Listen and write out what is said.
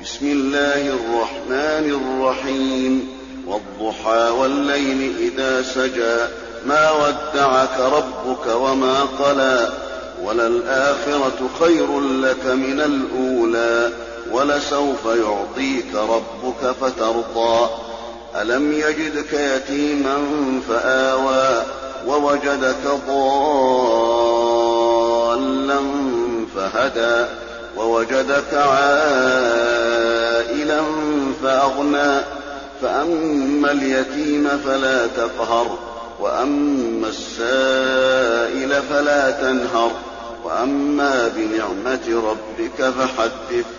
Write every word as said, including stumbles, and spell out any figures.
بسم الله الرحمن الرحيم والضحى والليل إذا سجى ما ودعك ربك وما قلى وللآخرة خير لك من الأولى ولسوف يعطيك ربك فترضى ألم يجدك يتيما فآوى ووجدك ضالا فهدى ووجدك عائلا فأغنى فأما اليتيم فلا تقهر وأما السائل فلا تنهر وأما بنعمة ربك فحدث